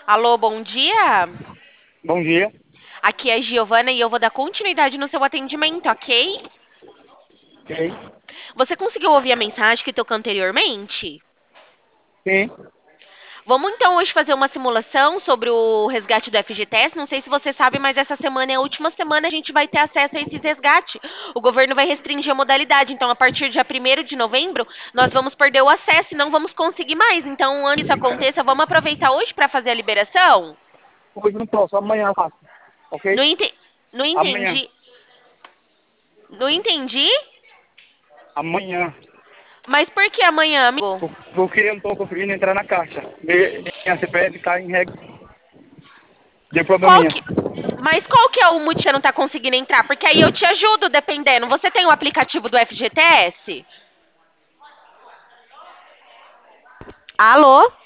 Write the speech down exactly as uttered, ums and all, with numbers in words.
Alô, bom dia. Bom dia. Aqui é a Giovana e eu vou dar continuidade no seu atendimento, ok? Ok. Você conseguiu ouvir a mensagem que tocou anteriormente? Sim. Vamos então hoje fazer uma simulação sobre o resgate do F G T S. Não sei se você sabe, mas essa semana é a última semana a gente vai ter acesso a esses resgates. O governo vai restringir a modalidade, então a partir do dia primeiro de novembro nós vamos perder o acesso e não vamos conseguir mais. Então, antes que isso aconteça, vamos aproveitar hoje para fazer a liberação? Hoje não posso, amanhã eu faço. Ok? Não, ente- não Amanhã. entendi. Não entendi? Amanhã. Mas por que amanhã, amigo? Por- Porque eu não estou conseguindo entrar na caixa. Mi- Minha C P F está em regra. Deu Qual probleminha. que... Mas qual que é o motivo que você não tá conseguindo entrar? Porque aí eu te ajudo, dependendo. Você tem o aplicativo do F G T S? Alô?